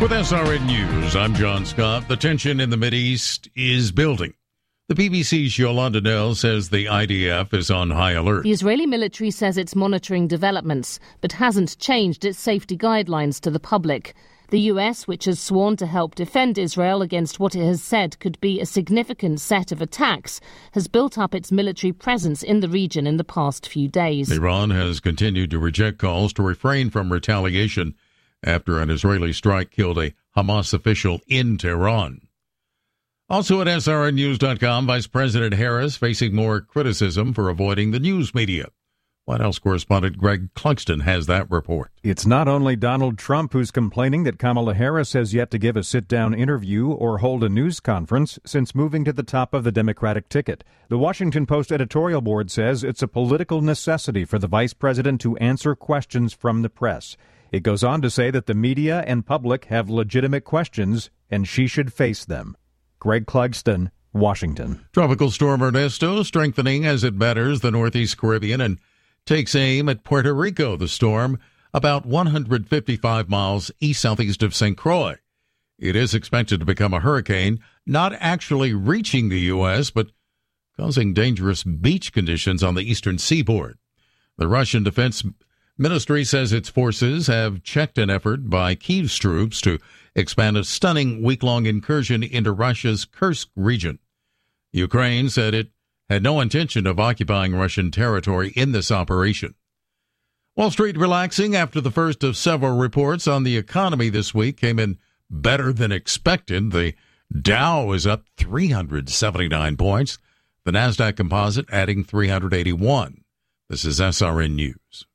With SRN News, I'm John Scott. The tension in the Mideast is building. The BBC's Yolanda Nell says the IDF is on high alert. The Israeli military says it's monitoring developments, but hasn't changed its safety guidelines to the public. The US, which has sworn to help defend Israel against what it has said could be a significant set of attacks, has built up its military presence in the region in the past few days. Iran has continued to reject calls to refrain from retaliation after an Israeli strike killed a Hamas official in Tehran. Also at SRNnews.com, Vice President Harris facing more criticism for avoiding the news media. White House correspondent Greg Clugston has that report. It's not only Donald Trump who's complaining that Kamala Harris has yet to give a sit-down interview or hold a news conference since moving to the top of the Democratic ticket. The Washington Post editorial board says it's a political necessity for the vice president to answer questions from the press. It goes on to say that the media and public have legitimate questions, and she should face them. Greg Clugston, Washington. Tropical storm Ernesto strengthening as it batters the Northeast Caribbean and takes aim at Puerto Rico. The storm about 155 miles east-southeast of St. Croix. It is expected to become a hurricane, not actually reaching the U.S., but causing dangerous beach conditions on the eastern seaboard. The Russian Defense Ministry says its forces have checked an effort by Kyiv's troops to expand a stunning week-long incursion into Russia's Kursk region. Ukraine said it had no intention of occupying Russian territory in this operation. Wall Street relaxing after the first of several reports on the economy this week came in better than expected. The Dow is up 379 points. The NASDAQ Composite adding 381. This is SRN News.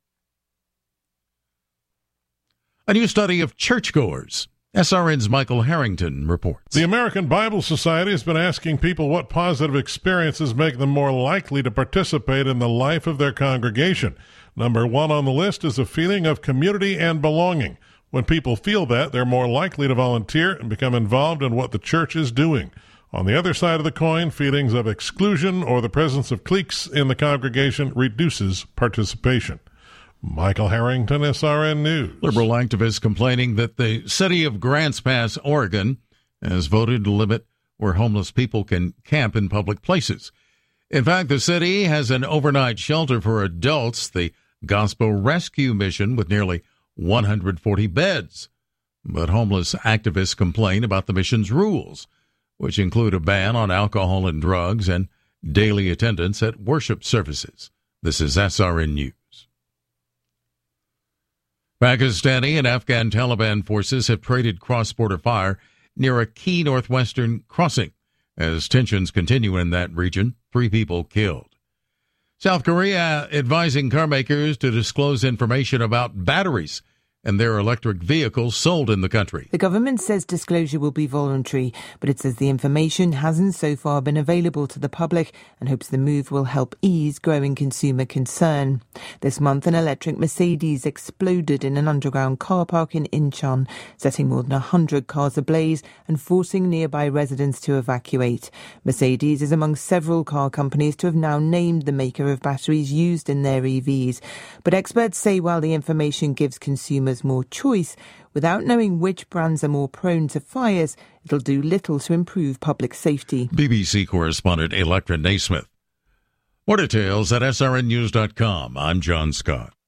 A new study of churchgoers. SRN's Michael Harrington reports. The American Bible Society has been asking people what positive experiences make them more likely to participate in the life of their congregation. Number one on the list is a feeling of community and belonging. When people feel that, they're more likely to volunteer and become involved in what the church is doing. On the other side of the coin, feelings of exclusion or the presence of cliques in the congregation reduces participation. Michael Harrington, SRN News. Liberal activists complaining that the city of Grants Pass, Oregon, has voted to limit where homeless people can camp in public places. In fact, the city has an overnight shelter for adults, the Gospel Rescue Mission, with nearly 140 beds. But homeless activists complain about the mission's rules, which include a ban on alcohol and drugs and daily attendance at worship services. This is SRN News. Pakistani and Afghan Taliban forces have traded cross-border fire near a key northwestern crossing as tensions continue in that region. 3 people killed. South Korea advising car makers to disclose information about batteries and their electric vehicles sold in the country. The government says disclosure will be voluntary, but it says the information hasn't so far been available to the public and hopes the move will help ease growing consumer concern. This month, an electric Mercedes exploded in an underground car park in Incheon, setting more than 100 cars ablaze and forcing nearby residents to evacuate. Mercedes is among several car companies to have now named the maker of batteries used in their EVs. But experts say while the information gives consumers more choice, without knowing which brands are more prone to fires, it'll do little to improve public safety. BBC correspondent Electra Naismith. More details at srnnews.com. I'm John Scott.